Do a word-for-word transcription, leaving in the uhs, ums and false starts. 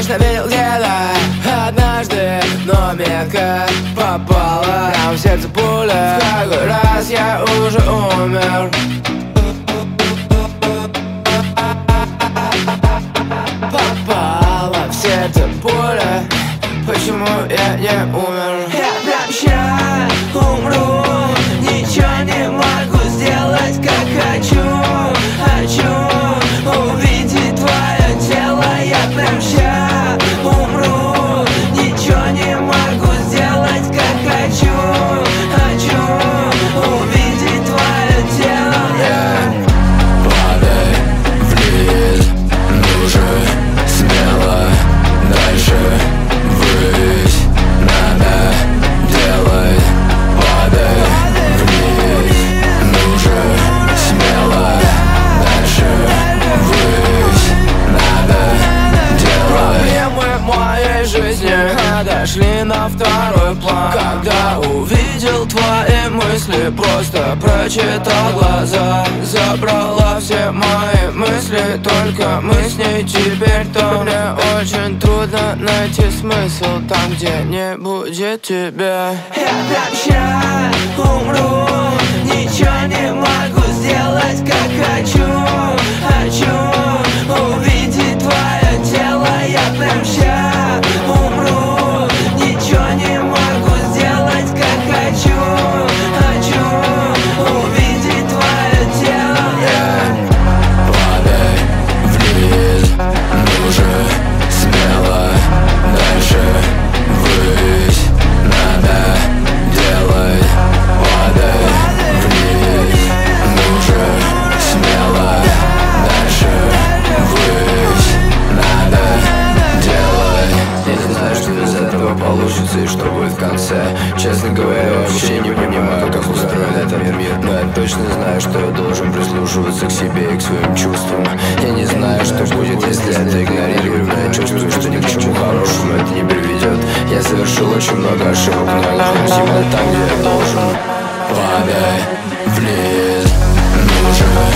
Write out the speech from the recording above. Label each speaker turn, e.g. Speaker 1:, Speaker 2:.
Speaker 1: точно видел где-то однажды, но метко попала прям в сердце пуля. В какой раз я уже умер. Попала в сердце пуля. Почему я не умер? Я прям сейчас умру. Ничего не могу сделать, как хочу. Хочу увидеть твое тело. Я прям сейчас умру. Ничего не могу сделать, как хочу. Хочу увидеть твое тело. Yeah.
Speaker 2: Падай вниз, ну же, смело. Дальше ввысь надо делать. Падай вниз, ну же, смело. Дальше ввысь надо делать.
Speaker 1: Проблемы моей жизни отошли на второй план. Когда увидел твои мысли, просто прочитал глаза. Забрала все мои мысли, только мы с ней теперь то. Мне очень трудно найти смысл там, где не будет тебя. Я прям сейчас умру. Ничего не могу сделать, как хочу. Хочу увидеть твое тело. Я прям сейчас умру. Ничего не могу сделать, как хочу. Хочу увидеть твое тело.
Speaker 2: Yeah. Падай вниз, ну же, смело. Дальше ввысь надо делать. Падай вниз, ну же, смело. Дальше ввысь надо делать.
Speaker 3: Я не знаю, что из этого получится и что будет в конце. Честно говоря, я вообще не понимаю, как устроен этот мир. Но я точно знаю, что я должен прислушиваться к себе и к своим чувствам. Я не знаю, что будет, если это игнорирую, но я чувствую, что ни к чему хорошему это не приведет. Я совершил очень много ошибок, но я нахожусь именно там, где я должен.
Speaker 2: Падай вниз, ну же,